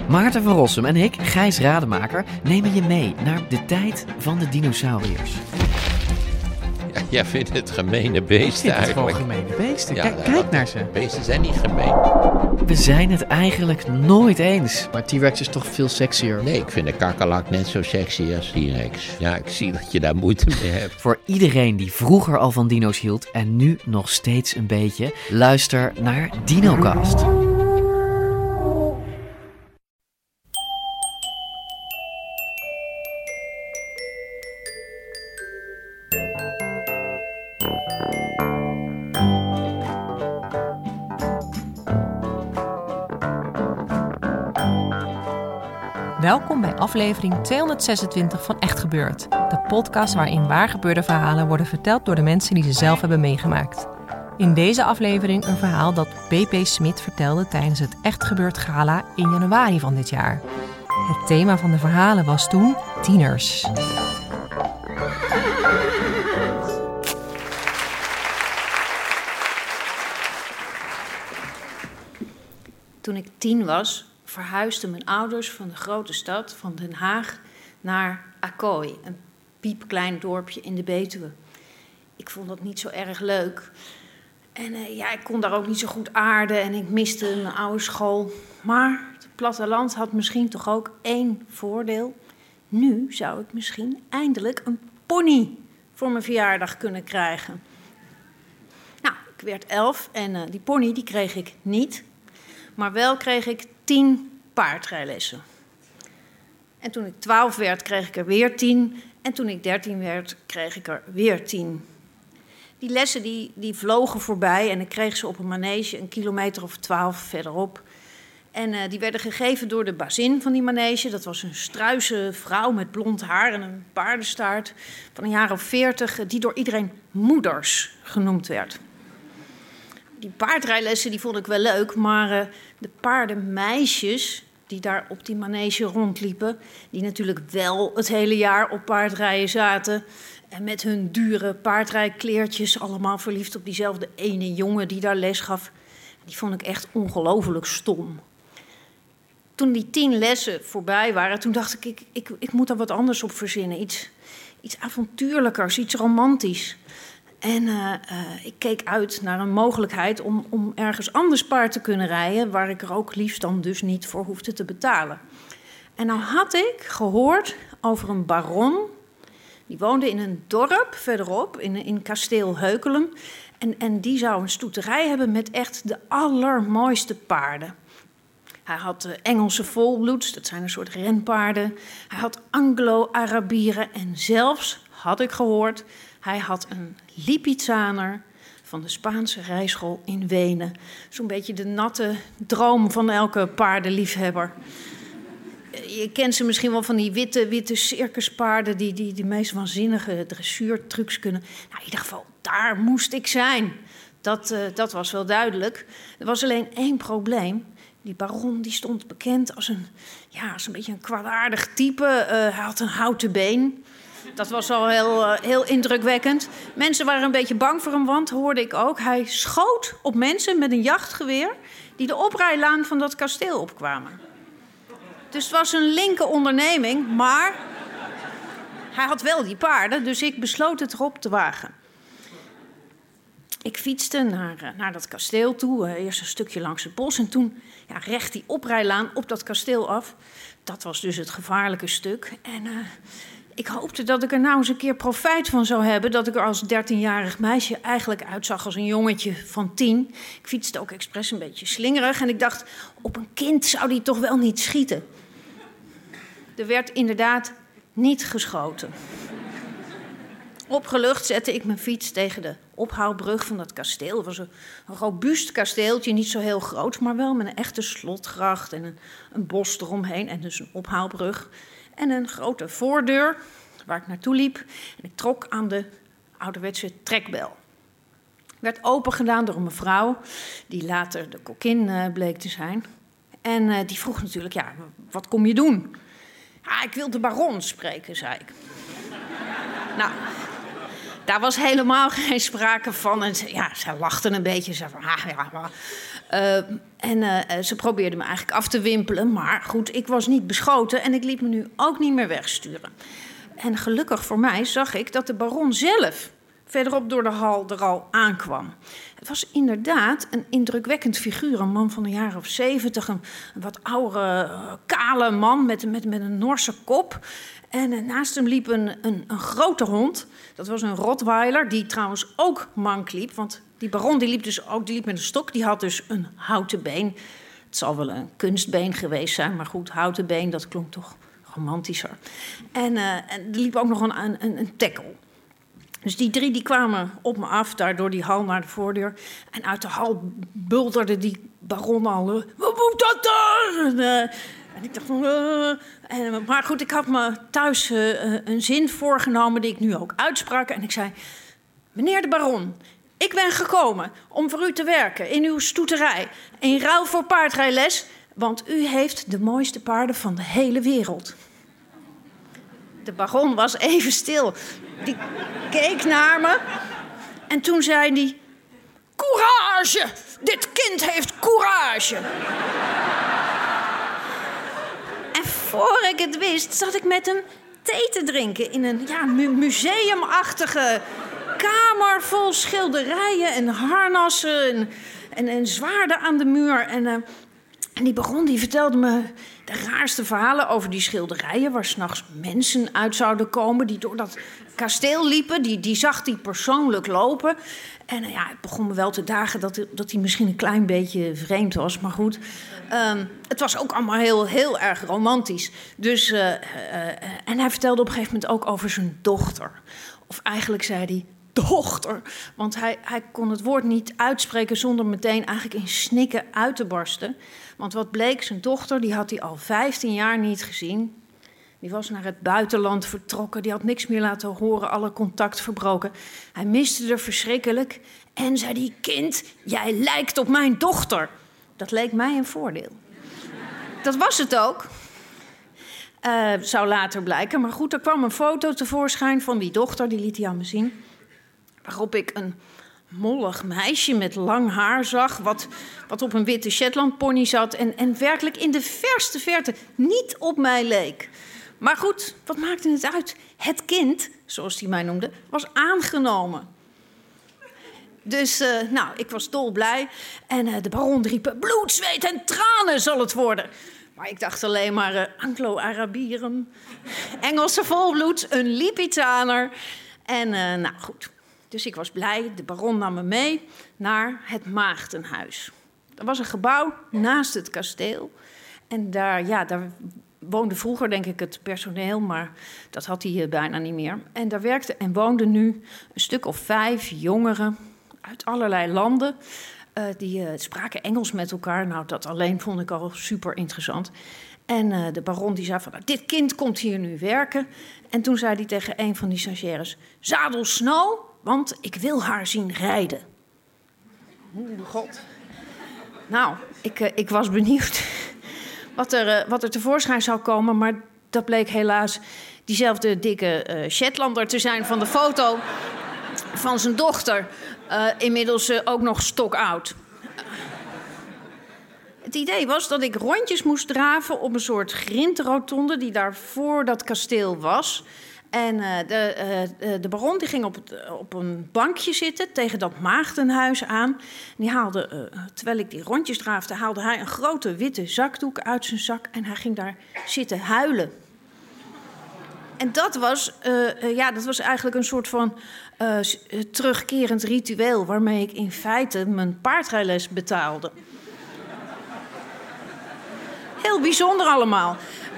Maarten van Rossum en ik, Gijs Rademaker, nemen je mee naar de tijd van de dinosauriërs. Ja, jij vindt het gemene beesten eigenlijk. Het gewoon gemene beesten. Ja, Kijk naar ze. Beesten zijn niet gemeen. We zijn het eigenlijk nooit eens. Maar T-Rex is toch veel sexier. Nee, ik vind de kakkerlak net zo sexy als T-Rex. Ja, ik zie dat je daar moeite mee hebt. Voor iedereen die vroeger al van dino's hield en nu nog steeds een beetje, luister naar DinoCast. Welkom bij aflevering 226 van Echt Gebeurd. De podcast waarin waargebeurde verhalen worden verteld door de mensen die ze zelf hebben meegemaakt. In deze aflevering een verhaal dat B.P. Smit vertelde tijdens het Echt Gebeurd Gala in januari van dit jaar. Het thema van de verhalen was toen tieners. Toen ik 10 was, verhuisden mijn ouders van de grote stad, van Den Haag, naar Acquoy, een piepklein dorpje in de Betuwe. Ik vond dat niet zo erg leuk. En ik kon daar ook niet zo goed aarden en ik miste mijn oude school. Maar het platteland had misschien toch ook één voordeel. Nu zou ik misschien eindelijk een pony voor mijn verjaardag kunnen krijgen. Nou, ik werd 11 en die pony die kreeg ik niet. Maar wel kreeg ik 10 paardrijlessen. En toen ik 12 werd, kreeg ik er weer 10. En toen ik 13 werd, kreeg ik er weer 10. Die lessen die vlogen voorbij en ik kreeg ze op een manege een kilometer of 12 verderop. En die werden gegeven door de bazin van die manege. Dat was een struise vrouw met blond haar en een paardenstaart van een jaar of 40... die door iedereen moeders genoemd werd. Die paardrijlessen die vond ik wel leuk, maar de paardenmeisjes die daar op die manege rondliepen, die natuurlijk wel het hele jaar op paardrijden zaten en met hun dure paardrijkleertjes allemaal verliefd op diezelfde ene jongen die daar les gaf, die vond ik echt ongelooflijk stom. Toen die 10 lessen voorbij waren, toen dacht ik moet er wat anders op verzinnen. Iets avontuurlijkers, iets romantisch. En ik keek uit naar een mogelijkheid om ergens anders paard te kunnen rijden, waar ik er ook liefst dan dus niet voor hoefde te betalen. En nou had ik gehoord over een baron, die woonde in een dorp verderop, in kasteel Heukelum. En die zou een stoeterij hebben met echt de allermooiste paarden. Hij had Engelse volbloeds, dat zijn een soort renpaarden. Hij had Anglo-Arabieren en zelfs, had ik gehoord, hij had een Lipizzaner van de Spaanse rijschool in Wenen. Zo'n beetje de natte droom van elke paardenliefhebber. Je kent ze misschien wel van die witte circuspaarden die de meest waanzinnige dressuurtrucs kunnen. Nou, in ieder geval, daar moest ik zijn. Dat was wel duidelijk. Er was alleen één probleem. Die baron die stond bekend als een beetje een kwaadaardig type. Hij had een houten been. Dat was al heel indrukwekkend. Mensen waren een beetje bang voor hem, want, hoorde ik ook, hij schoot op mensen met een jachtgeweer die de oprijlaan van dat kasteel opkwamen. Dus het was een linker onderneming, maar hij had wel die paarden, dus ik besloot het erop te wagen. Ik fietste naar dat kasteel toe, eerst een stukje langs het bos en toen recht die oprijlaan op dat kasteel af. Dat was dus het gevaarlijke stuk. En ik hoopte dat ik er nou eens een keer profijt van zou hebben, dat ik er als 13-jarig meisje eigenlijk uitzag als een jongetje van 10. Ik fietste ook expres een beetje slingerig en ik dacht, op een kind zou die toch wel niet schieten. Er werd inderdaad niet geschoten. Opgelucht zette ik mijn fiets tegen de ophaalbrug van dat kasteel. Het was een robuust kasteeltje, niet zo heel groot, maar wel met een echte slotgracht en een bos eromheen en dus een ophaalbrug. En een grote voordeur waar ik naartoe liep. En ik trok aan de ouderwetse trekbel. Werd opengedaan door een mevrouw, die later de kokkin bleek te zijn. En die vroeg natuurlijk, wat kom je doen? Ik wil de baron spreken, zei ik. Nou, daar was helemaal geen sprake van. En zij lachten een beetje. Ze zei van, Ze probeerde me eigenlijk af te wimpelen. Maar goed, ik was niet beschoten en ik liet me nu ook niet meer wegsturen. En gelukkig voor mij zag ik dat de baron zelf verderop door de hal er al aankwam. Het was inderdaad een indrukwekkend figuur. Een man van een jaar of 70. Een wat oudere, kale man met een Norse kop. En naast hem liep een grote hond. Dat was een Rottweiler, die trouwens ook mank liep. Want die baron die liep met een stok. Die had dus een houten been. Het zal wel een kunstbeen geweest zijn. Maar goed, houten been, dat klonk toch romantischer. En er liep ook nog een tekkel. Dus die 3 die kwamen op me af, daar door die hal naar de voordeur. En uit de hal bulderde die baron al. Wat moet dat dan? En ik dacht van... maar goed, ik had me thuis een zin voorgenomen die ik nu ook uitsprak. En ik zei... Meneer de baron, ik ben gekomen om voor u te werken in uw stoeterij. In ruil voor paardrijles, want u heeft de mooiste paarden van de hele wereld. De baron was even stil. Die keek naar me. En toen zei hij... Courage! Dit kind heeft courage! En voor ik het wist, zat ik met hem thee te drinken... in een museumachtige kamer vol schilderijen en harnassen... en zwaarden aan de muur. En die baron die vertelde me de raarste verhalen over die schilderijen... waar 's nachts mensen uit zouden komen die door dat kasteel liepen. Die zag die persoonlijk lopen. En het begon me wel te dagen dat hij misschien een klein beetje vreemd was. Maar goed, het was ook allemaal heel, heel erg romantisch. Dus, en hij vertelde op een gegeven moment ook over zijn dochter. Of eigenlijk zei hij... dochter. Want hij kon het woord niet uitspreken zonder meteen eigenlijk in snikken uit te barsten. Want wat bleek, zijn dochter, die had hij al 15 jaar niet gezien. Die was naar het buitenland vertrokken. Die had niks meer laten horen, alle contact verbroken. Hij miste er verschrikkelijk. En zei die kind, jij lijkt op mijn dochter. Dat leek mij een voordeel. Dat was het ook. Zou later blijken. Maar goed, er kwam een foto tevoorschijn van die dochter. Die liet hij aan me zien. Waarop ik een mollig meisje met lang haar zag... wat op een witte Shetlandpony zat... en werkelijk in de verste verte niet op mij leek. Maar goed, wat maakte het uit? Het kind, zoals hij mij noemde, was aangenomen. Dus, ik was dolblij. En de baron riep... bloed, zweet en tranen zal het worden. Maar ik dacht alleen maar... Anglo-Arabieren, Engelse volbloed, een Lipizzaner. En goed... Dus ik was blij, de baron nam me mee naar het Maagdenhuis. Er was een gebouw naast het kasteel. En daar woonde vroeger, denk ik, het personeel... maar dat had hij bijna niet meer. En daar werkten en woonden nu een stuk of 5 jongeren... uit allerlei landen. Die spraken Engels met elkaar. Nou, dat alleen vond ik al super interessant. En de baron die zei van... dit kind komt hier nu werken. En toen zei hij tegen een van die stagiaires... zadel Snow... want ik wil haar zien rijden. God. Nou, ik was benieuwd wat er tevoorschijn zou komen... maar dat bleek helaas diezelfde dikke Shetlander te zijn... van de foto van zijn dochter. Inmiddels ook nog stokoud. Het idee was dat ik rondjes moest draven op een soort grindrotonde... die daar voor dat kasteel was... En de baron die ging op een bankje zitten tegen dat Maagdenhuis aan. En die haalde, terwijl ik die rondjes draafde, haalde hij een grote witte zakdoek uit zijn zak. En hij ging daar zitten huilen. En dat was eigenlijk een soort van terugkerend ritueel... waarmee ik in feite mijn paardrijles betaalde. Heel bijzonder allemaal.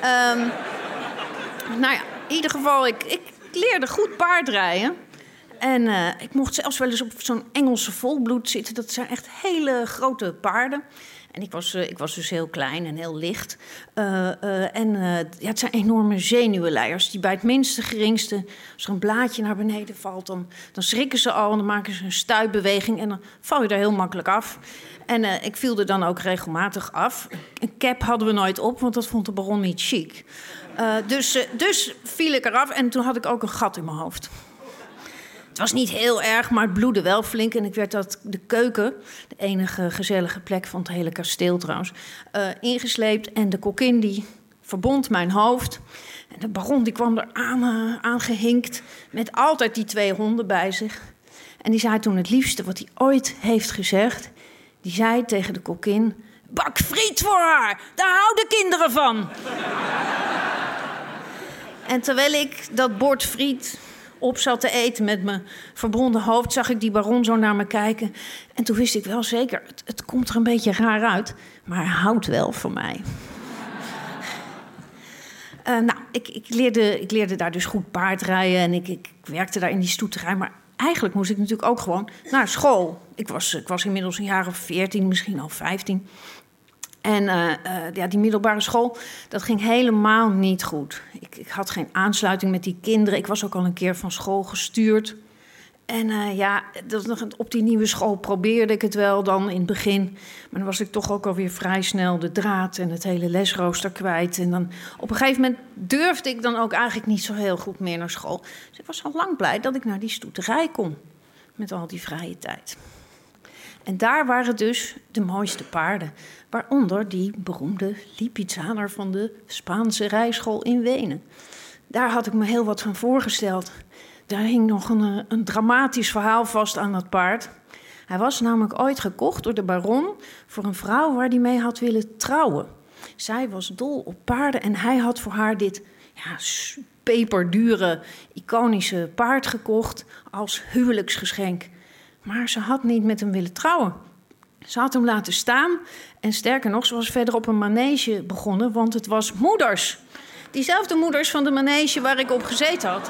In ieder geval, ik leerde goed paardrijden. En ik mocht zelfs wel eens op zo'n Engelse volbloed zitten. Dat zijn echt hele grote paarden. En ik was dus heel klein en heel licht. Het zijn enorme zenuwenleiers die bij het minste geringste... als er een blaadje naar beneden valt, dan schrikken ze al... en dan maken ze een stuitbeweging en dan val je er heel makkelijk af. En ik viel er dan ook regelmatig af. Een cap hadden we nooit op, want dat vond de baron niet chic. Dus viel ik eraf en toen had ik ook een gat in mijn hoofd. Het was niet heel erg, maar het bloedde wel flink. En ik werd de keuken, de enige gezellige plek van het hele kasteel trouwens, ingesleept. En de kokkin die verbond mijn hoofd. En de baron die kwam er aangehinkt met altijd die 2 honden bij zich. En die zei toen het liefste wat hij ooit heeft gezegd. Die zei tegen de kokkin: bak friet voor haar, daar houden kinderen van. En terwijl ik dat bord friet op zat te eten met mijn verbrande hoofd, zag ik die baron zo naar me kijken. En toen wist ik wel zeker, het komt er een beetje raar uit, maar hij houdt wel van mij. Ik leerde daar dus goed paardrijden en ik werkte daar in die stoeterij. Maar eigenlijk moest ik natuurlijk ook gewoon naar school. Ik was inmiddels een jaar of 14, misschien al 15. En die middelbare school, dat ging helemaal niet goed. Ik had geen aansluiting met die kinderen. Ik was ook al een keer van school gestuurd. En op die nieuwe school probeerde ik het wel dan in het begin. Maar dan was ik toch ook alweer vrij snel de draad en het hele lesrooster kwijt. En dan op een gegeven moment durfde ik dan ook eigenlijk niet zo heel goed meer naar school. Dus ik was al lang blij dat ik naar die stoeterij kon. Met al die vrije tijd. En daar waren dus de mooiste paarden. Waaronder die beroemde Lipizzaner van de Spaanse rijschool in Wenen. Daar had ik me heel wat van voorgesteld. Daar hing nog een dramatisch verhaal vast aan dat paard. Hij was namelijk ooit gekocht door de baron voor een vrouw waar hij mee had willen trouwen. Zij was dol op paarden en hij had voor haar dit peperdure, iconische paard gekocht als huwelijksgeschenk. Maar ze had niet met hem willen trouwen. Ze had hem laten staan en sterker nog, ze was verder op een manege begonnen, want het was Moeders. Diezelfde Moeders van de manege waar ik op gezeten had.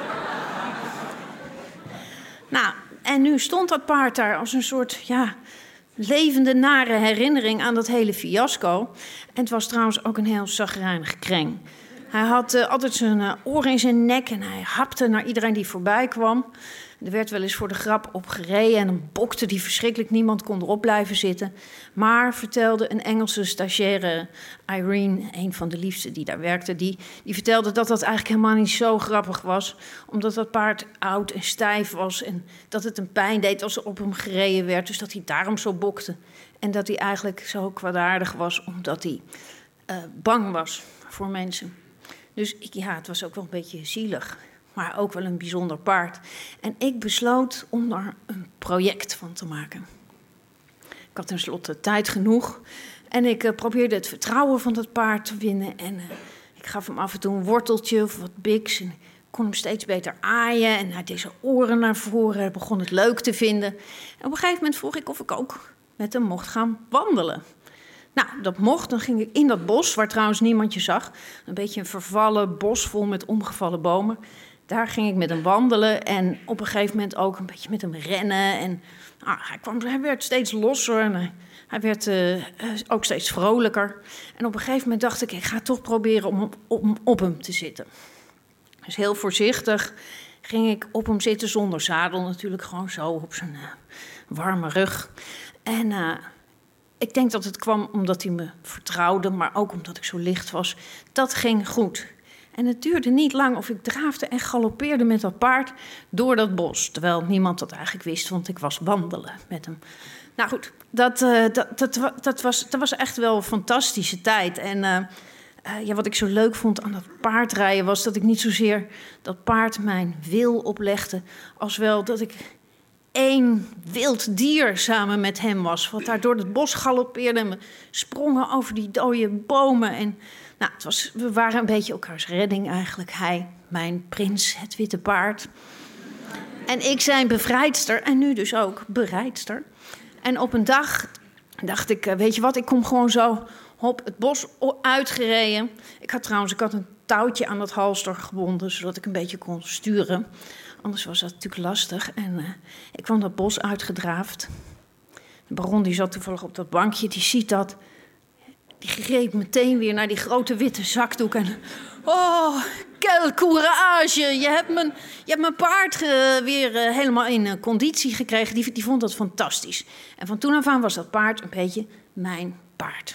Nou, en nu stond dat paard daar als een soort, levende nare herinnering aan dat hele fiasco. En het was trouwens ook een heel chagrijnig kreng. Hij had altijd zijn oor in zijn nek en hij hapte naar iedereen die voorbij kwam. Er werd wel eens voor de grap op gereden en dan bokte die verschrikkelijk. Niemand kon erop blijven zitten. Maar, vertelde een Engelse stagiaire, Irene, een van de liefsten die daar werkte, die vertelde dat dat eigenlijk helemaal niet zo grappig was. Omdat dat paard oud en stijf was en dat het een pijn deed als er op hem gereden werd. Dus dat hij daarom zo bokte. En dat hij eigenlijk zo kwaadaardig was omdat hij bang was voor mensen. Dus het was ook wel een beetje zielig. Maar ook wel een bijzonder paard. En ik besloot om er een project van te maken. Ik had tenslotte tijd genoeg. En ik probeerde het vertrouwen van dat paard te winnen. En ik gaf hem af en toe een worteltje of wat biks. En ik kon hem steeds beter aaien. En hij deed zijn oren naar voren. Hij begon het leuk te vinden. En op een gegeven moment vroeg ik of ik ook met hem mocht gaan wandelen. Nou, dat mocht. Dan ging ik in dat bos, waar trouwens niemand je zag. Een beetje een vervallen bos vol met omgevallen bomen. Daar ging ik met hem wandelen en op een gegeven moment ook een beetje met hem rennen. En hij werd steeds losser en hij werd ook steeds vrolijker. En op een gegeven moment dacht ik ga toch proberen om op hem te zitten. Dus heel voorzichtig ging ik op hem zitten zonder zadel natuurlijk. Gewoon zo op zijn warme rug. En ik denk dat het kwam omdat hij me vertrouwde, maar ook omdat ik zo licht was. Dat ging goed. En het duurde niet lang of ik draafde en galoppeerde met dat paard door dat bos. Terwijl niemand dat eigenlijk wist, want ik was wandelen met hem. Nou goed, dat was echt wel een fantastische tijd. En wat ik zo leuk vond aan dat paardrijden was dat ik niet zozeer dat paard mijn wil oplegde, als wel dat ik één wild dier samen met hem was. Wat daar door het bos galoppeerde en we sprongen over die dode bomen. En we waren een beetje elkaars redding eigenlijk. Hij, mijn prins, het witte paard. En ik zijn bevrijdster en nu dus ook berijdster. En op een dag dacht ik, weet je wat, ik kom gewoon zo het bos uitgereden. Ik had een touwtje aan dat halster gebonden, zodat ik een beetje kon sturen. Anders was dat natuurlijk lastig. En ik kwam dat bos uitgedraafd. De baron die zat toevallig op dat bankje, die ziet dat. Die greep meteen weer naar die grote witte zakdoek en... Oh, quelle courage! Je hebt mijn paard weer helemaal in conditie gekregen. Die vond dat fantastisch. En van toen af aan was dat paard een beetje mijn paard.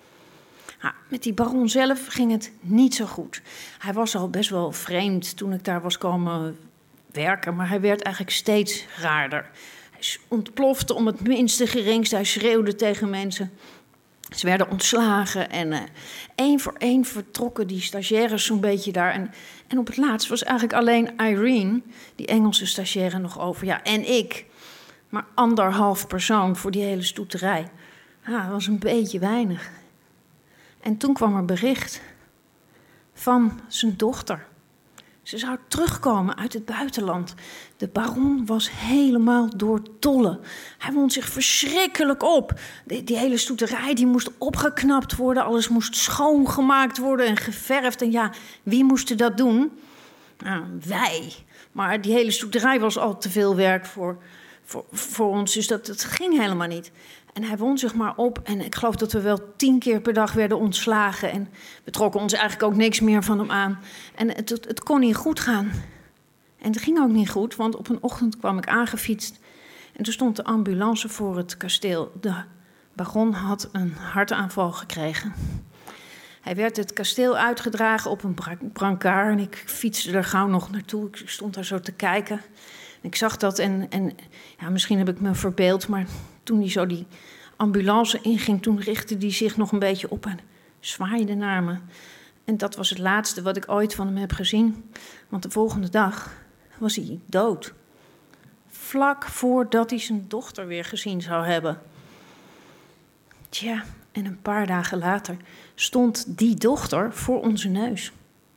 Met die baron zelf ging het niet zo goed. Hij was al best wel vreemd toen ik daar was komen werken, maar hij werd eigenlijk steeds raarder. Hij ontplofte om het minste geringste, hij schreeuwde tegen mensen. Ze werden ontslagen en één voor één vertrokken die stagiaires zo'n beetje daar. En op het laatst was eigenlijk alleen Irene, die Engelse stagiaire, nog over. Ja, en ik. Maar 1,5 persoon voor die hele stoeterij. Ja, dat was een beetje weinig. En toen kwam er bericht van zijn dochter. Ze zou terugkomen uit het buitenland. De baron was helemaal doortollen. Hij wond zich verschrikkelijk op. Die hele stoeterij die moest opgeknapt worden. Alles moest schoongemaakt worden en geverfd. En ja, wie moest dat doen? Nou, wij. Maar die hele stoeterij was al te veel werk voor ons. Dus dat ging helemaal niet. En hij wond zich maar op. En ik geloof dat we wel 10 keer per dag werden ontslagen. En we trokken ons eigenlijk ook niks meer van hem aan. En het kon niet goed gaan. En het ging ook niet goed, want op een ochtend kwam ik aangefietst. En toen stond de ambulance voor het kasteel. De baron had een hartaanval gekregen. Hij werd het kasteel uitgedragen op een brancard. En ik fietste er gauw nog naartoe. Ik stond daar zo te kijken. En ik zag dat en ja, misschien heb ik me verbeeld, maar toen hij zo die ambulance inging, toen richtte hij zich nog een beetje op en zwaaide naar me. En dat was het laatste wat ik ooit van hem heb gezien. Want de volgende dag was hij dood. Vlak voordat hij zijn dochter weer gezien zou hebben. Tja, en een paar dagen later stond die dochter voor onze neus.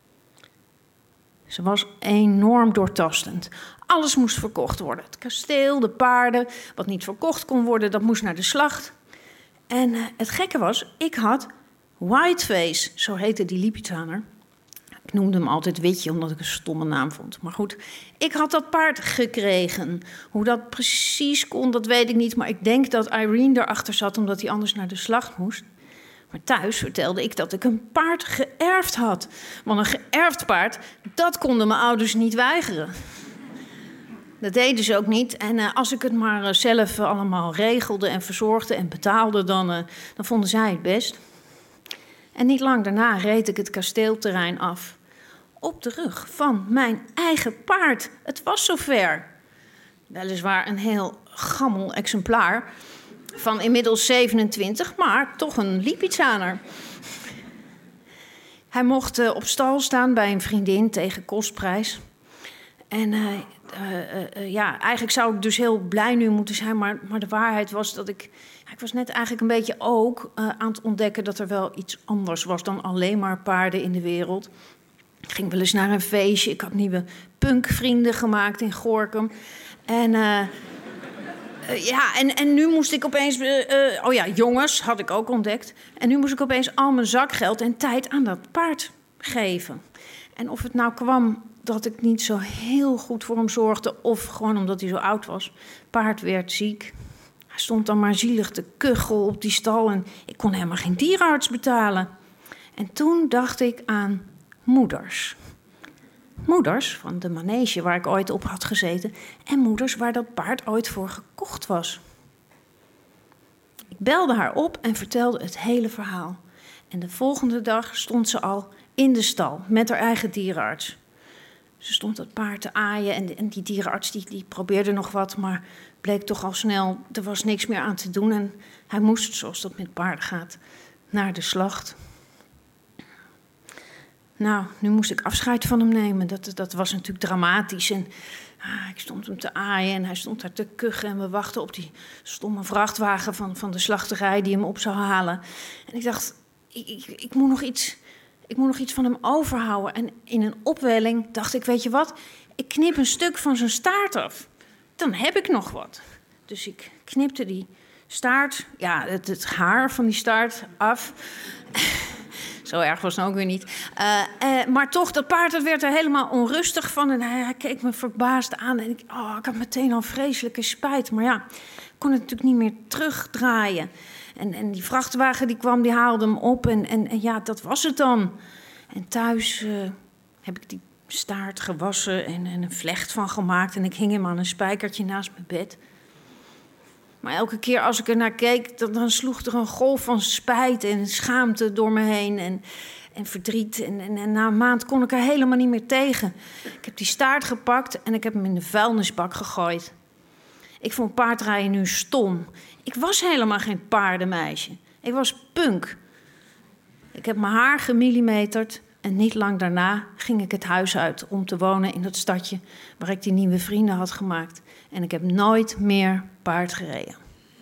Ze was enorm doortastend. Alles moest verkocht worden. Het kasteel, de paarden. Wat niet verkocht kon worden, dat moest naar de slacht. En het gekke was, ik had Whiteface, zo heette die Lipizzaner. Ik noemde hem altijd Witje, omdat ik een stomme naam vond. Maar goed, ik had dat paard gekregen. Hoe dat precies kon, dat weet ik niet. Maar ik denk dat Irene erachter zat, omdat hij anders naar de slacht moest. Maar thuis vertelde ik dat ik een paard geërfd had. Want een geërfd paard, dat konden mijn ouders niet weigeren. Dat deden ze ook niet. En als ik het maar zelf allemaal regelde en verzorgde en betaalde, dan vonden zij het best. En niet lang daarna reed ik het kasteelterrein af. Op de rug van mijn eigen paard. Het was zover. Weliswaar een heel gammel exemplaar. Van inmiddels 27, maar toch een Lipizzaner. Hij mocht op stal staan bij een vriendin tegen kostprijs. En ja, eigenlijk zou ik dus heel blij nu moeten zijn. Maar de waarheid was dat ik was net eigenlijk een beetje ook aan het ontdekken dat er wel iets anders was dan alleen maar paarden in de wereld. Ik ging wel eens naar een feestje. Ik had nieuwe punkvrienden gemaakt in Gorinchem. En ja, en nu moest ik opeens... oh ja, jongens had ik ook ontdekt. En nu moest ik opeens al mijn zakgeld en tijd aan dat paard geven. En of het nou kwam dat ik niet zo heel goed voor hem zorgde, of gewoon omdat hij zo oud was. Paard werd ziek. Hij stond dan maar zielig te kuchel op die stal en ik kon helemaal geen dierenarts betalen. En toen dacht ik aan moeders. Moeders van de manege waar ik ooit op had gezeten en moeders waar dat paard ooit voor gekocht was. Ik belde haar op en vertelde het hele verhaal. En de volgende dag stond ze al in de stal met haar eigen dierenarts. Ze stond dat paard te aaien en die dierenarts die probeerde nog wat, maar bleek toch al snel, er was niks meer aan te doen. En hij moest, zoals dat met paarden gaat, naar de slacht. Nou, nu moest ik afscheid van hem nemen. Dat was natuurlijk dramatisch. En ik stond hem te aaien en hij stond daar te kuchen. En we wachten op die stomme vrachtwagen van de slachterij die hem op zou halen. En ik dacht, ik moet nog iets van hem overhouden. En in een opwelling dacht ik, weet je wat? Ik knip een stuk van zijn staart af. Dan heb ik nog wat. Dus ik knipte die staart, ja, het haar van die staart af. Zo erg was het ook weer niet. Maar toch, dat paard dat werd er helemaal onrustig van. En hij keek me verbaasd aan. En ik had meteen al vreselijke spijt. Maar ja, ik kon het natuurlijk niet meer terugdraaien. En die vrachtwagen die kwam, die haalde hem op. En ja, dat was het dan. En thuis heb ik die staart gewassen en een vlecht van gemaakt. En ik hing hem aan een spijkertje naast mijn bed. Maar elke keer als ik er naar keek, dan sloeg er een golf van spijt en schaamte door me heen en verdriet. En na een maand kon ik er helemaal niet meer tegen. Ik heb die staart gepakt en ik heb hem in de vuilnisbak gegooid. Ik vond paardrijden nu stom. Ik was helemaal geen paardenmeisje. Ik was punk. Ik heb mijn haar gemillimeterd en niet lang daarna ging ik het huis uit om te wonen in dat stadje waar ik die nieuwe vrienden had gemaakt. En ik heb nooit meer paard gereden.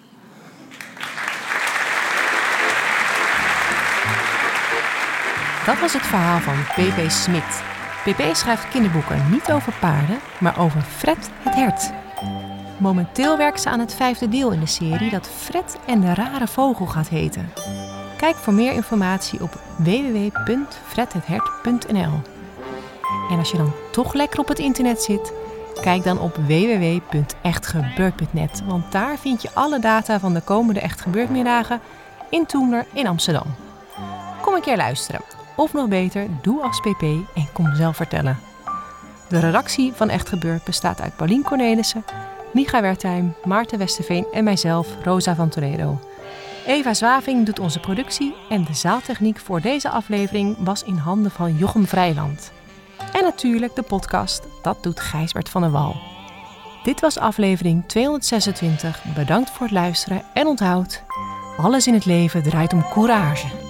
Dat was het verhaal van P.P. Smit. P.P. schrijft kinderboeken niet over paarden, maar over Fred het hert. Momenteel werkt ze aan het 5e deel in de serie dat Fred en de rare vogel gaat heten. Kijk voor meer informatie op www.fredhethert.nl. En als je dan toch lekker op het internet zit, kijk dan op www.echtgebeurd.net, want daar vind je alle data van de komende Echt Gebeurd middagen in Toemler in Amsterdam. Kom een keer luisteren. Of nog beter, doe als PP en kom zelf vertellen. De redactie van Echt Gebeurd bestaat uit Paulien Cornelissen, Micha Wertheim, Maarten Westerveen en mijzelf, Rosa van Toledo. Eva Zwaving doet onze productie en de zaaltechniek voor deze aflevering was in handen van Jochem Vrijland. En natuurlijk de podcast, dat doet Gijsbert van der Wal. Dit was aflevering 226. Bedankt voor het luisteren en onthoud, alles in het leven draait om courage.